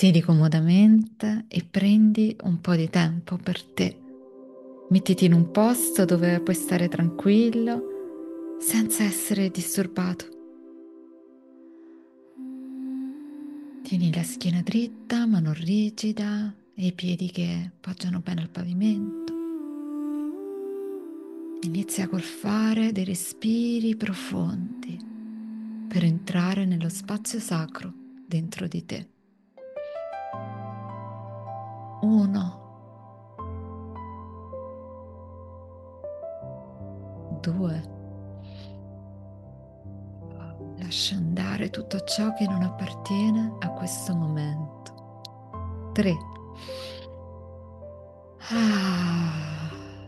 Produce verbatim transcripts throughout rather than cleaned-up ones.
Siedi comodamente e prendi un po' di tempo per te. Mettiti in un posto dove puoi stare tranquillo senza essere disturbato. Tieni la schiena dritta ma non rigida e i piedi che poggiano bene al pavimento. Inizia col fare dei respiri profondi per entrare nello spazio sacro dentro di te. Uno, due. Lascia andare tutto ciò che non appartiene a questo momento. tre. Ah.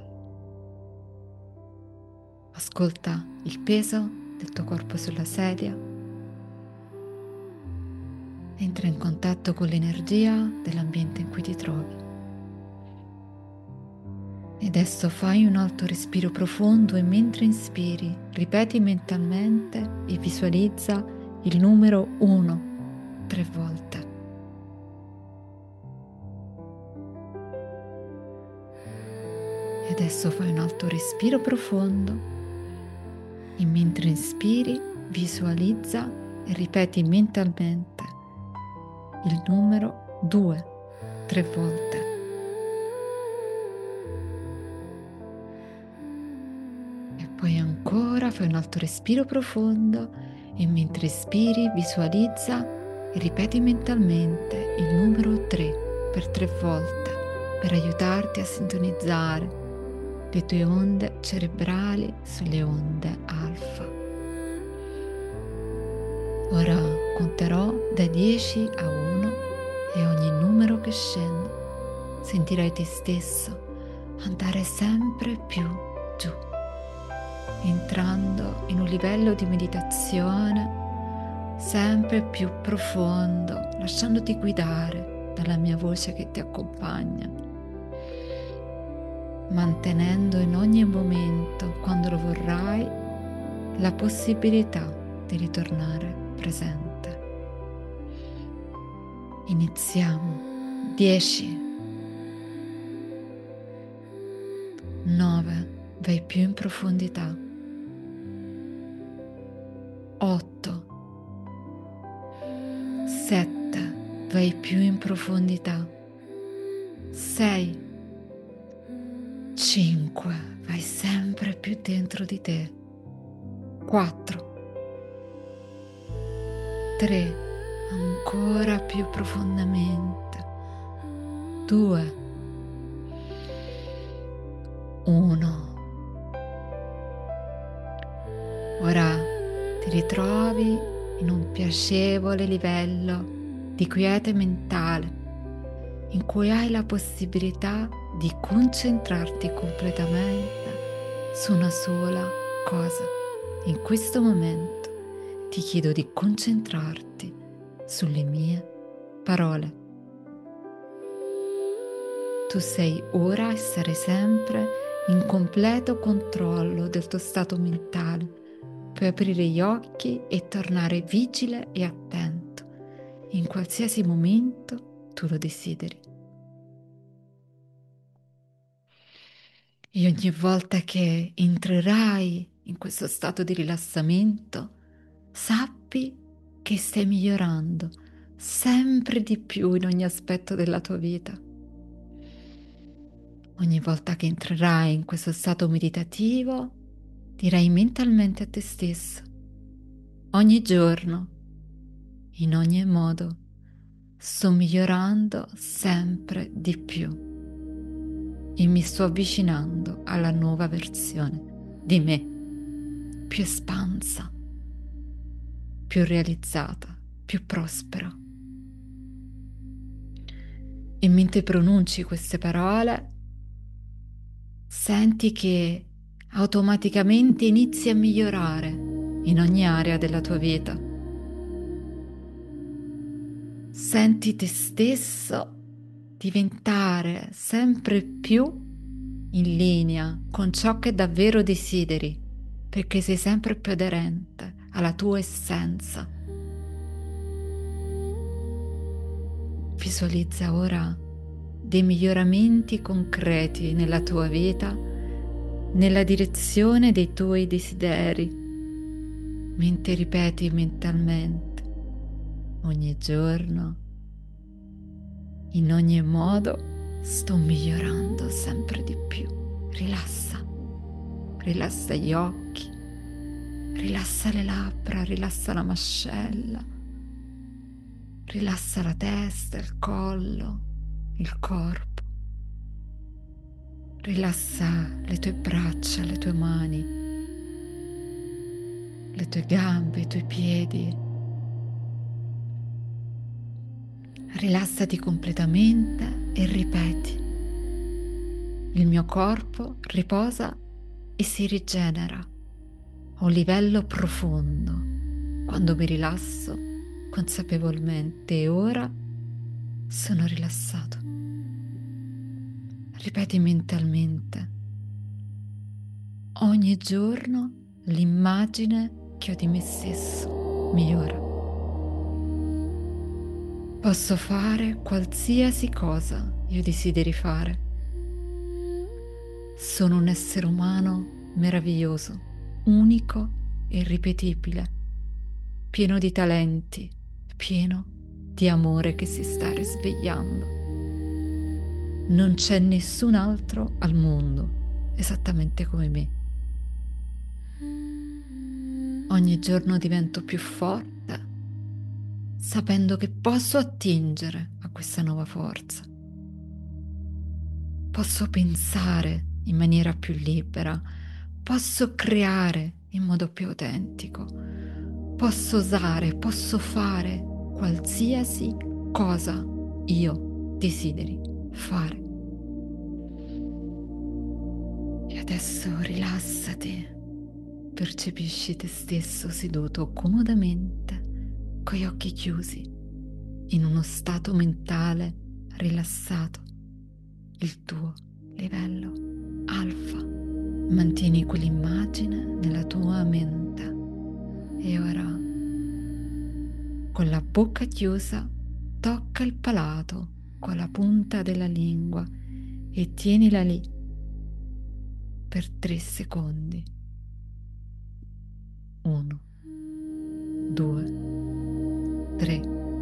Ascolta il peso del tuo corpo sulla sedia. Entra in contatto con l'energia dell'ambiente in cui ti trovi. E adesso fai un alto respiro profondo e mentre inspiri, ripeti mentalmente e visualizza il numero uno tre volte. E adesso fai un alto respiro profondo e mentre inspiri, visualizza e ripeti mentalmente il numero due tre volte. E poi ancora fai un alto respiro profondo e mentre espiri visualizza e ripeti mentalmente il numero tre per tre volte per aiutarti a sintonizzare le tue onde cerebrali sulle onde alfa. Ora conterò da dieci a uno e ogni numero che scende sentirai te stesso andare sempre più giù, entrando in un livello di meditazione sempre più profondo, lasciandoti guidare dalla mia voce che ti accompagna, mantenendo in ogni momento, quando lo vorrai, la possibilità di ritornare presente. Iniziamo. dieci, nove, vai più in profondità. otto, sette, vai più in profondità. sei, cinque, vai sempre più dentro di te. quattro, tre, ancora più profondamente. due, uno. Ora ti ritrovi in un piacevole livello di quiete mentale in cui hai la possibilità di concentrarti completamente su una sola cosa. In questo momento ti chiedo di concentrarti sulle mie parole. Tu sei ora e sarai sempre in completo controllo del tuo stato mentale. Puoi aprire gli occhi e tornare vigile e attento in qualsiasi momento tu lo desideri. E ogni volta che entrerai in questo stato di rilassamento, sappi che stai migliorando sempre di più in ogni aspetto della tua vita. Ogni volta che entrerai in questo stato meditativo, dirai mentalmente a te stesso: ogni giorno, in ogni modo, sto migliorando sempre di più e mi sto avvicinando alla nuova versione di me, più espansa, più realizzata, più prospera. E mentre pronunci queste parole, senti che automaticamente inizi a migliorare in ogni area della tua vita. Senti te stesso diventare sempre più in linea con ciò che davvero desideri, perché sei sempre più aderente alla tua essenza. Visualizza ora dei miglioramenti concreti nella tua vita, nella direzione dei tuoi desideri, mentre ripeti mentalmente ogni giorno, in ogni modo sto migliorando sempre di più. Rilassa, rilassa gli occhi, rilassa le labbra, rilassa la mascella, rilassa la testa, il collo, il corpo. Rilassa le tue braccia, le tue mani, le tue gambe, i tuoi piedi. Rilassati completamente e ripeti: il mio corpo riposa e si rigenera a un livello profondo quando mi rilasso consapevolmente, e ora sono rilassato. Ripeti mentalmente ogni giorno l'immagine che ho di me stesso migliora. Posso fare qualsiasi cosa io desideri fare. Sono un essere umano meraviglioso, unico e irripetibile, pieno di talenti, pieno di amore che si sta risvegliando. Non c'è nessun altro al mondo esattamente come me. Ogni giorno divento più forte, sapendo che posso attingere a questa nuova forza. Posso pensare in maniera più libera, posso creare in modo più autentico, posso osare, posso fare qualsiasi cosa io desideri fare. E adesso rilassati, percepisci te stesso seduto comodamente, con gli occhi chiusi, in uno stato mentale rilassato, il tuo livello alfa. Mantieni quell'immagine nella tua mente e ora, con la bocca chiusa, tocca il palato con la punta della lingua e tienila lì per tre secondi. Uno, due, tre.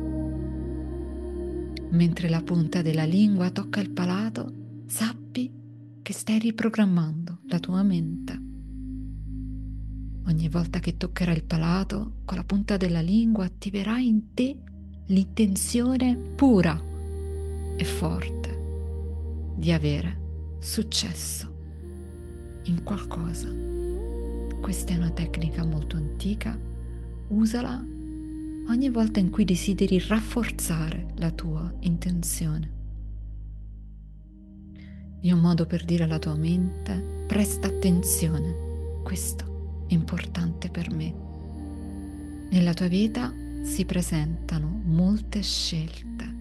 Mentre la punta della lingua tocca il palato, sappi che stai riprogrammando la tua mente. Ogni volta che toccherai il palato, con la punta della lingua attiverai in te l'intenzione pura e forte di avere successo in qualcosa. Questa è una tecnica molto antica, usala ogni volta in cui desideri rafforzare la tua intenzione. È un modo per dire alla tua mente: presta attenzione, questo è importante per me. Nella tua vita si presentano molte scelte.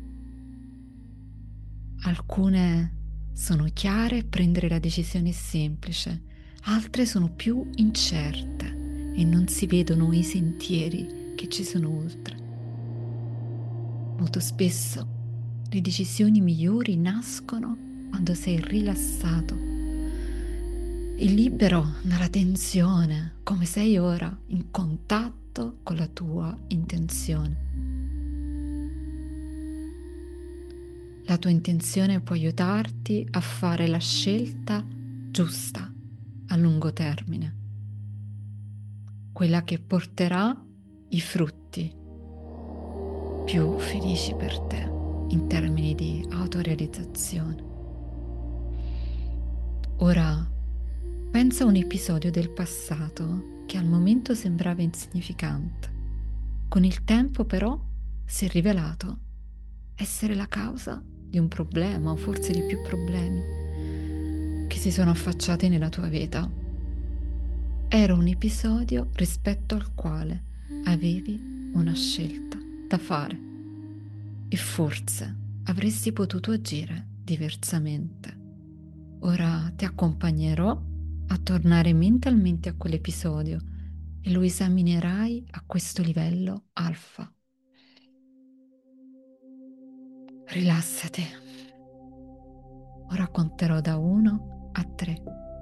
Alcune sono chiare, prendere la decisione è semplice, altre sono più incerte e non si vedono i sentieri che ci sono oltre. Molto spesso le decisioni migliori nascono quando sei rilassato e libero dalla tensione, come sei ora, in contatto con la tua intenzione. La tua intenzione può aiutarti a fare la scelta giusta a lungo termine, quella che porterà i frutti più felici per te in termini di autorealizzazione. Ora pensa a un episodio del passato che al momento sembrava insignificante. Con il tempo però si è rivelato essere la causa di un problema, o forse di più problemi che si sono affacciati nella tua vita. Era un episodio rispetto al quale avevi una scelta da fare e forse avresti potuto agire diversamente. Ora ti accompagnerò a tornare mentalmente a quell'episodio e lo esaminerai a questo livello alfa. Rilassati. Ora conterò da uno a tre.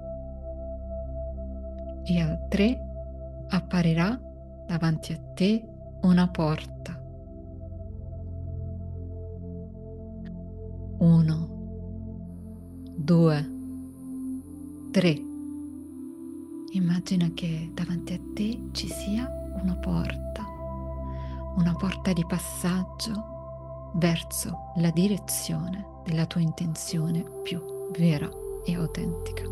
E al tre apparirà davanti a te una porta. Uno, due, tre. Immagina che davanti a te ci sia una porta, una porta di passaggio verso la direzione della tua intenzione più vera e autentica.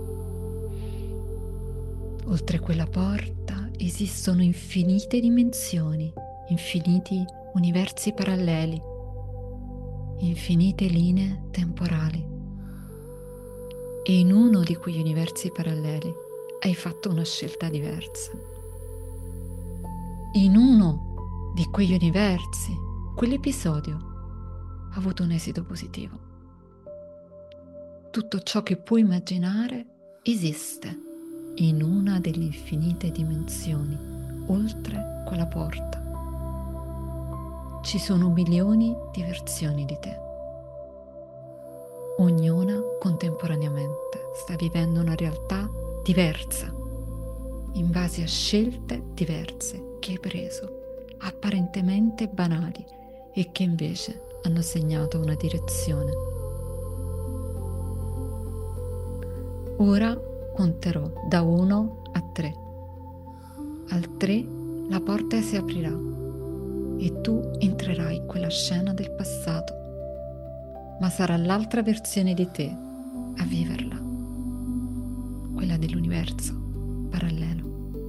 Oltre quella porta esistono infinite dimensioni, infiniti universi paralleli, infinite linee temporali. E in uno di quegli universi paralleli hai fatto una scelta diversa. In uno di quegli universi, quell'episodio ha avuto un esito positivo. Tutto ciò che puoi immaginare esiste in una delle infinite dimensioni, oltre quella porta. Ci sono milioni di versioni di te. Ognuna contemporaneamente sta vivendo una realtà diversa, in base a scelte diverse che hai preso, apparentemente banali e che invece hanno segnato una direzione. Ora conterò da uno a tre. Al tre la porta si aprirà e tu entrerai in quella scena del passato, ma sarà l'altra versione di te a viverla, quella dell'universo parallelo.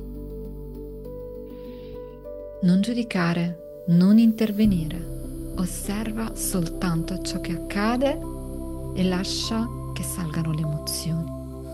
Non giudicare, non intervenire, osserva soltanto ciò che accade e lascia che salgano le emozioni.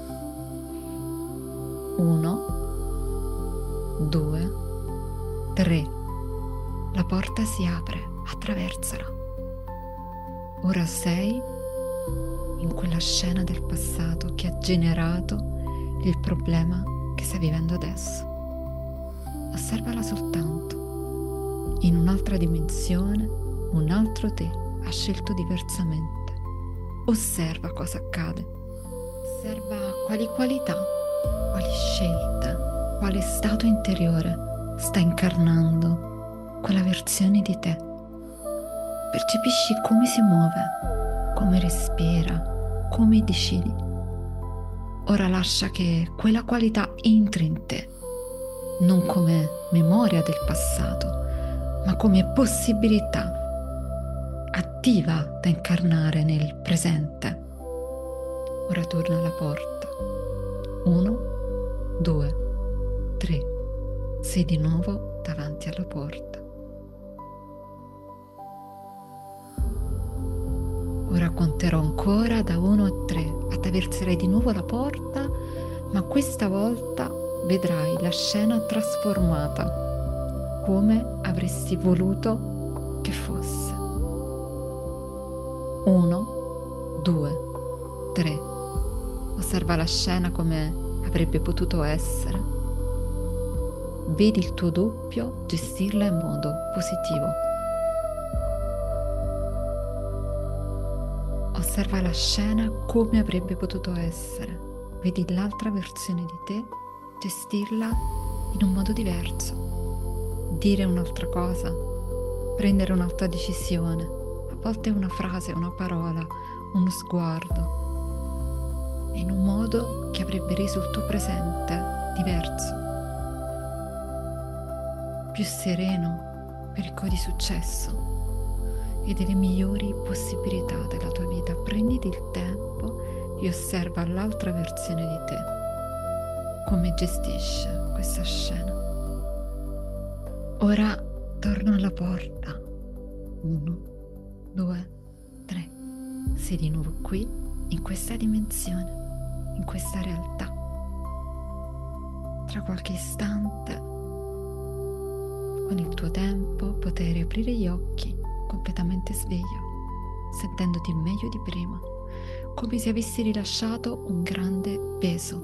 Uno, due, tre. La porta si apre, attraversala. Ora sei in quella scena del passato che ha generato il problema che stai vivendo adesso. Osservala soltanto. In un'altra dimensione, un altro te ha scelto diversamente. Osserva cosa accade. Osserva quali qualità, quali scelte, quale stato interiore sta incarnando quella versione di te. Percepisci come si muove, come respira, come decidi. Ora lascia che quella qualità entri in te, non come memoria del passato, ma come possibilità attiva da incarnare nel presente. Ora torna alla porta. Uno, due, tre. Sei di nuovo davanti alla porta. Ora conterò ancora da uno a tre. Attraverserai di nuovo la porta, ma questa volta vedrai la scena trasformata, come avresti voluto che fosse. Uno, due, tre. Osserva la scena come avrebbe potuto essere. Vedi il tuo doppio gestirla in modo positivo. Osserva la scena come avrebbe potuto essere. Vedi l'altra versione di te gestirla in un modo diverso. Dire un'altra cosa, prendere un'altra decisione, a volte una frase, una parola, uno sguardo, in un modo che avrebbe reso il tuo presente diverso, più sereno, ricco di successo e delle migliori possibilità della tua vita. Prenditi il tempo e osserva l'altra versione di te, come gestisce questa scena. Ora torno alla porta. Uno, due, tre. Sei di nuovo qui, in questa dimensione, in questa realtà. Tra qualche istante, con il tuo tempo, potrai riaprire gli occhi completamente sveglio, sentendoti meglio di prima, come se avessi rilasciato un grande peso,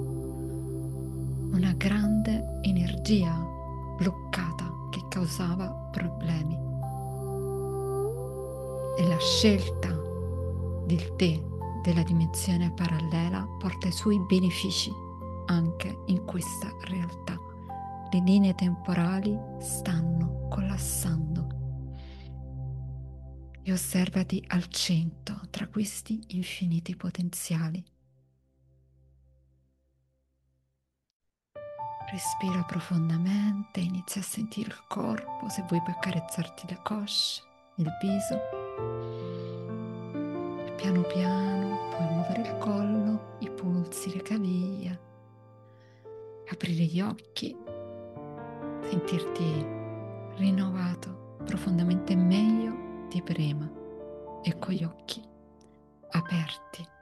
una grande energia bloccata che causava problemi. E la scelta del te della dimensione parallela porta i suoi benefici anche in questa realtà. Le linee temporali stanno collassando e osservati al centro tra questi infiniti potenziali. Respira profondamente, inizia a sentire il corpo, se vuoi puoi accarezzarti le cosce, il viso. E piano piano puoi muovere il collo, i polsi, le caviglie, aprire gli occhi, sentirti rinnovato profondamente meglio di prima e con gli occhi aperti.